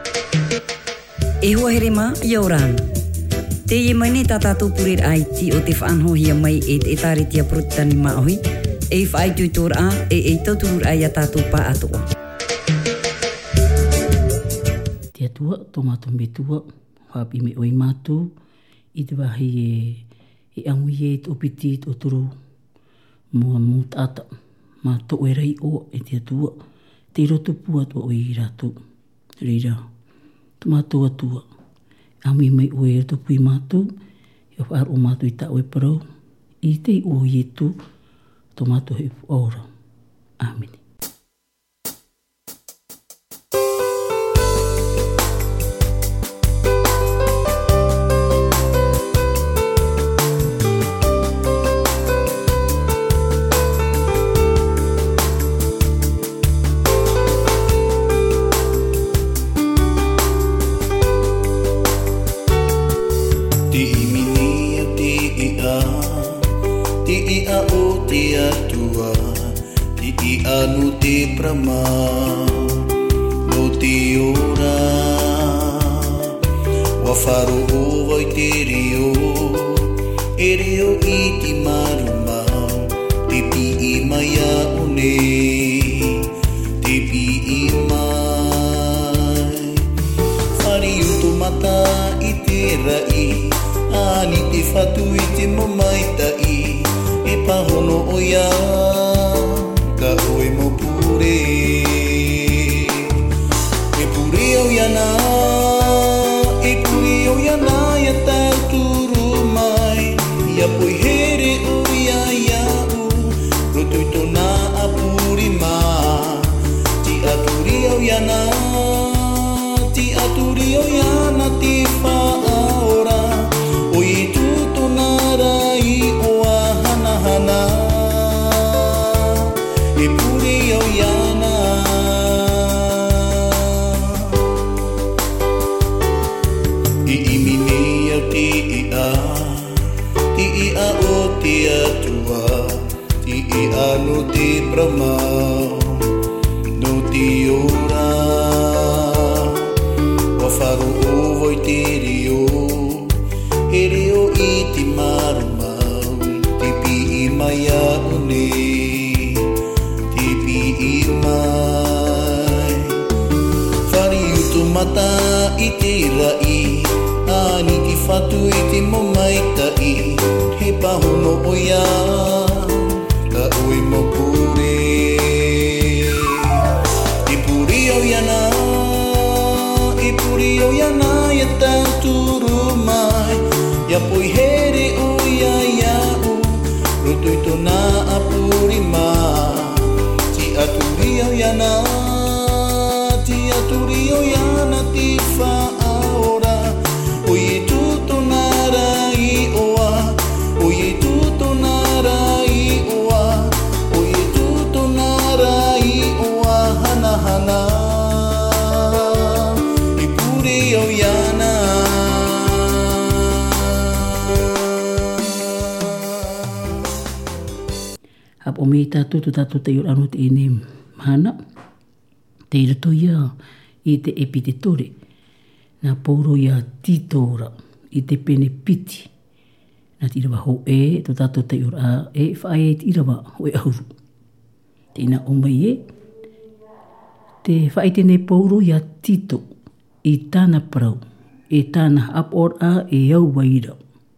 E hoa here ma, ia orang. Te ie mai ne tā tātou purir ai ti o te whaanhohia mai e te tāretia protani maohi, e whaai tuitor a e tauturur ai a tātou pā atoa. Te atua, tō mātou me tua, whaapi me oi mātou, i te wahi e angui e te opiti o turu mua mō tāta, mā tō e rei o e te atua, te roto pua tua o i rātou, reira. Tō mātou atua, ami mai oe e topu i mātou, e whaar o mātou i tā oe parau, i te o i etu, tō mātou he ora. Amen. Anu te prama no te ora wa faru o vai te rio e rio i ti maruma te pi i mai a une te pi i mai fari uto mata i te rai ani te fatu i te mamaita i e pahono o ia ka oe mo pure e pure o yana ya tau turu mai ia poi here o ia u roto i tona a puri ma ti aturi o yana ti wha aora o i tu tona rai o a hana hana e puri o iana i imini au ti i a o ti atua ti i anu ti pramau no ti ora o faru o voi ti rio e rio i ti marumau ti pi i mai a une mai whari utu mata i te rai ani ki whatu i te momaita i he pahono o ia ka oe mo pure i puri o iana ia tau turu mai ia poi here o ia u roto i tona a puri mai Aturi o yana ti wha aora o i tuto nara i oa o i tuto nara i oa o i tuto nara i oa hana hana i puri o yana Hap o me tātou te iur anu te ene mana, te irato ia i te epi te tore, nā pōro ia tītora i te pene piti, nā tirawa ho e, tō tātou te iur a e, whae e tirawa ho e auru. Te ina o mai e, te whae tene pōro ia tito i tāna parau, e tāna apor a e au waira.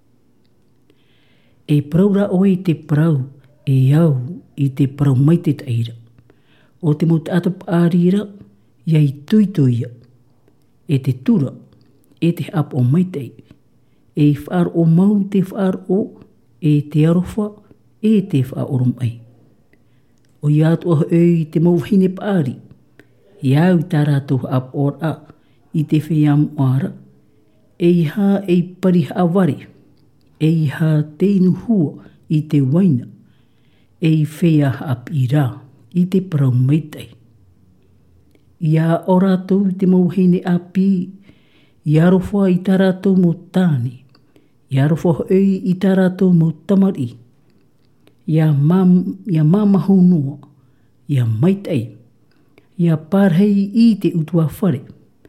E praura o i te parau, e au i te parau mai te taira. O te mot atap ārira, ia i tuituia. E te tura, e te ap o mai tei. E i whaar o mau te whaar o, e te arofa, e te whaar o mai. O i atu o i te mauhine paari. I au tā rātou ap or a, i te whiam oara. E i hā e i pari aware. E i hā teinu hua i te waina. E i whea ap i rā, i te parau maitai. Ia o rātou te mauhine api, i arofa i tā rātou mo tāni, i arofa i tā rātou mo tamari, ia māmahu noa, ia maitai, ia pārhei i te utua whare,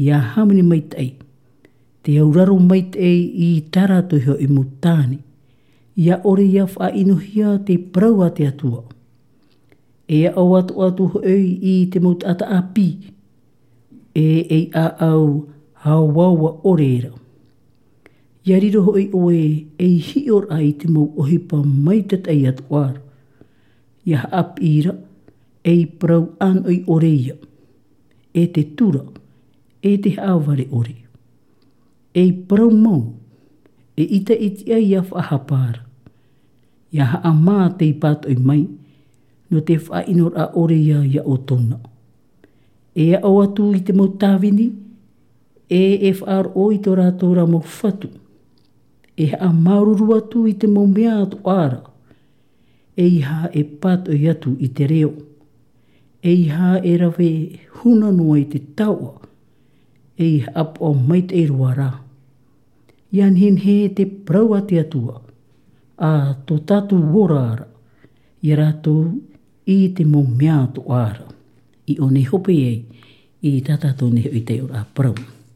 ia hamani maitai. Te auraro maitai i tarato hio i mutani. Ia ore ia wha inuhia te prau a te atua. E au atu hoi i te maut ata api. E a au hawawa oreira. Ia riro hoi oe e hior ai te mau ohipa maitatai atu ara. Ia apira e prau an oi oreia. E te tura, e te haaware ore. E prau mau, e ita iti ai a whahapara. Ia haa maa te ipatoi mai, no te whainor a oreia ia o tona. E au atu i te mau tāwini, e whaar o i tō rātou mau whatu. E haa maruru atu i te mau mea atu ara. E iha e patoi atu i te reo. E iha e rawe huna noa i te taua. E iha ap o mait e ruara. Ian hin he te prau a te atua. A tō tatu wora ara. I rātou i te mau mea atu ara. I o ne hope ei, i tatato ne i te ora prau.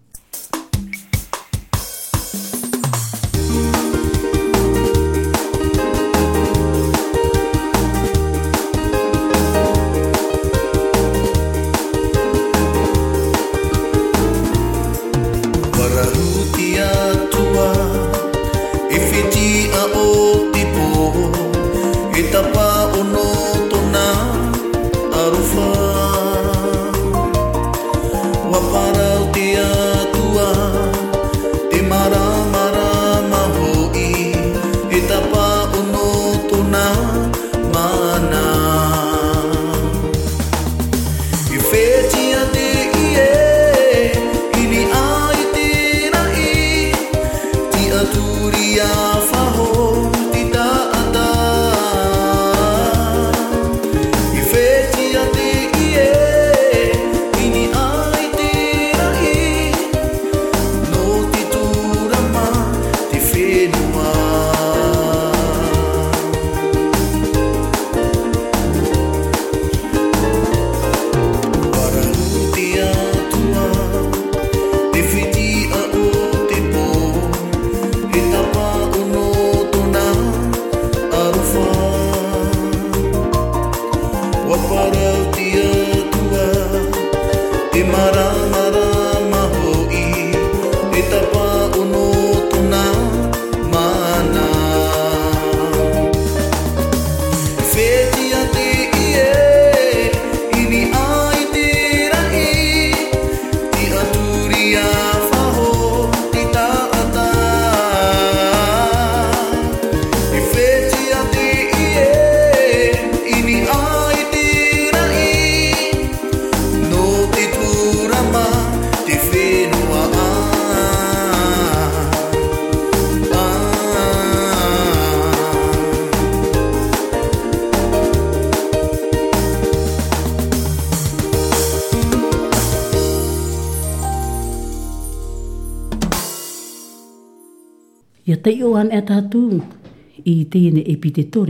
Ia tei o an e tātou i tēne epitetore.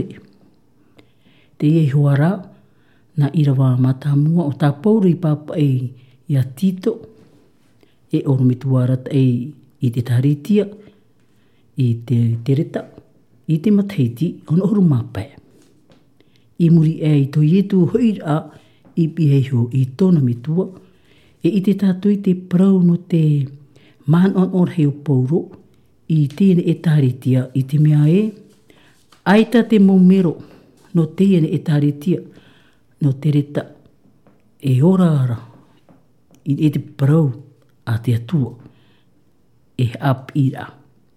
Te e huara na irawa matamua o tā pauru i papa e ia tito e oromituara e i te taritia, i te tereta, i te mateiti on oru mapai. I muri e i to ietu hoira i piheho i tōna mitua e i te tātou i te prau no te man on orheo pauro i tēne e taritia i te mea e, aita te momero no tēne e taritia no te reta e ora ara i te prau a te atua e ap ira.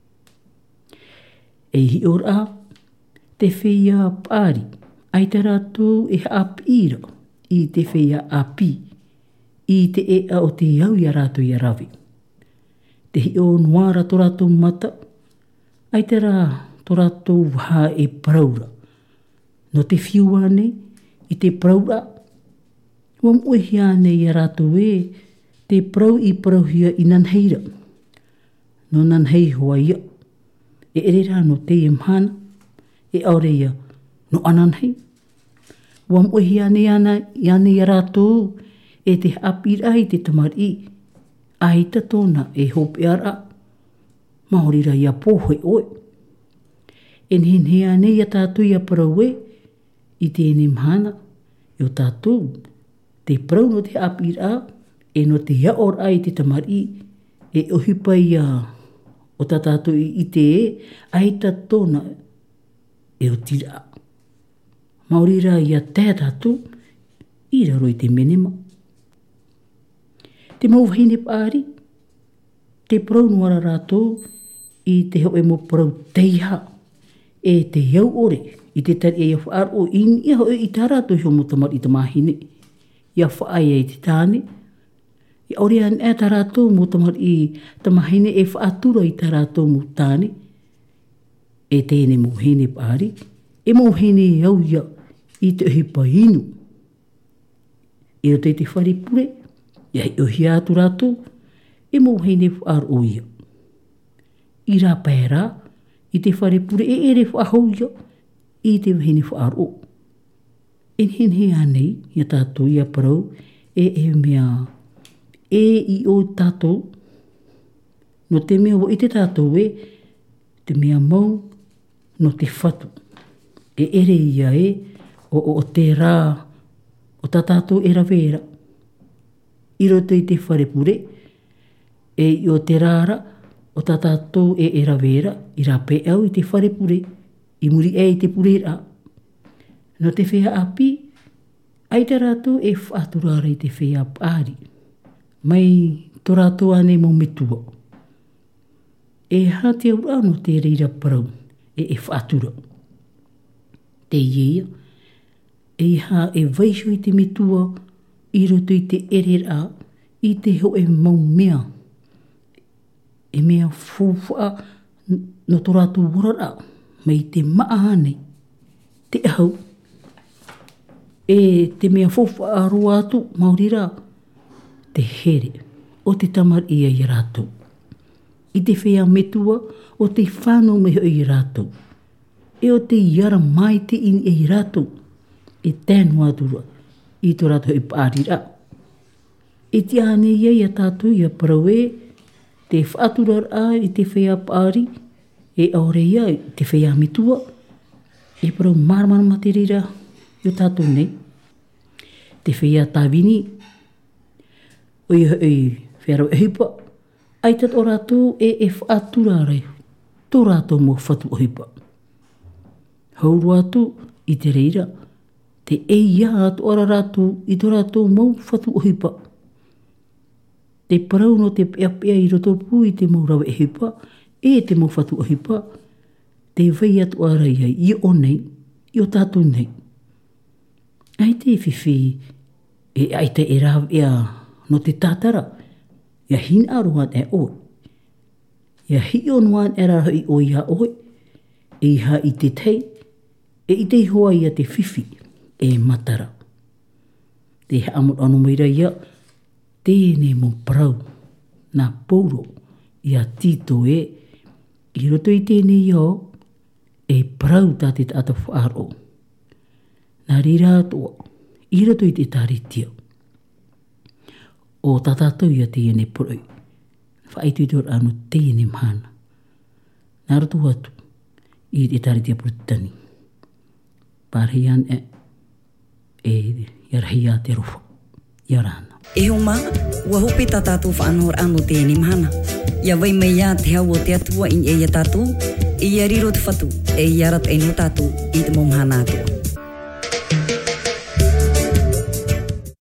E hi ora te whia pāri, aita rātou e ap ira i te whia api, i te ea o te iau i rātou i rawi. Te hi o nuara tō rātou mata, ai te rā tō rātou wha e praura. No te whiua nei, i te praura, wam uehia nei a rātou e, te prau i prauhia i nanheira. No nanhei hoa ia, e erera no te e mhana, e aureia no ananhei. Wam uehia nei ana i ane a rātou, e te apirai te tamari, Aita tōna e hopi ara. Mahorira ia pōhoi oe. En hinhea ne ia tātou ia paraue i te ene mhana. I o tātou te parau no te apira e no te haor ai te tamari e ohipa ia o tātou i te e aita tōna e o tira. Maurira ia te tātou i raro i te menema. Te mauhine pāri, te parau nuara rātou i te hau e mo parau teiha e te iau ore i te tari e whaar o in ia hau i tā rātou hio mo tamar i te mahine. Ia whaai e te tāne. Ia ore an e tā rātou mo tamar i te mahine e whaatura i tā rātou mo tāne. E tēne mauhine pāri, e mauhine au ia i te hipa inu. E o te wharipure, ia i ohi atu rātou, e mauhine whaar o ia. I rā pēra, i te wharepure e ere whahau ia, i te wahine whaar o. En henhe anei, ia tātou ia parau, e mea, e i o tātou, no te mea wo i te tātou e, te mea mau, no te whatu. E ere ia e, o te rā, o tā tātou e rawera. I roto i te wharepure, e i o te rāra, o tā tātou e rawera, i rā pe au i te wharepure, i muri e i te purera. No te whea api, ai te rātou e whaaturara i te whea pāri. Mai tō rātou ane mo metua. E hati au rā no te reira parau, e whaatura. Te iea, e ha e vaisho i te metua, i roto i te erera, i te ho e mau mea. E mea fōwha no tō rātou warara, mai te maahane, te hau. E te mea fōwha aroa atu, maurira, te here, o te tamar ia i rātou. I te whea metua, o te whānau meho i rātou. E o te iara mai te ini i rātou, e tēnua atura, i tō rātou i pārira. E te ane ia i a tātou i a paraue, te whaaturar a i te whea pāri, e aore ia i te whea mitua, e parau maramana materira i o tātou nei. Te whea tāwini, oi whea rau ehipa, ai tat o rātou e whaaturarai, tō rātou mo whatu ohipa. Hauru atu i te reira, te e ia atu ora rātou i tō rātou mau whatu ohipa. Te parau no te pea i roto pū i te maurawa e hipa, e te mau whatu o hipa, te whai atu ara ia i o nei, i o tātou nei. Ai te whiwhi, e ai te e rāw ea no te tātara, ia hin aruan e oe. Ia hi o nuan e rāwa i o ia oe, e iha i te tei, e i te hoa ia te whiwhi, e matara. Te haamut anu meira ia, tēne mo parau, nā pōro, ia tito e, i roto i tēne iho, e parau tā te tata whaaro. Nā rira atua, i roto i te tāritia. O tātātou ia tēne poroi, whaituitor anu tēne mhana. Nā roto atu, i te tāritia porotani. Pārhian e iarahia te rofo, iarana. E huma, ua hopi tā tātou whaanor anu tēne mhana. Ia vai mai ia te hau o te atua in e ia tātou, i ia riro te whatu, e ia rat e no tātou i te momhana atua.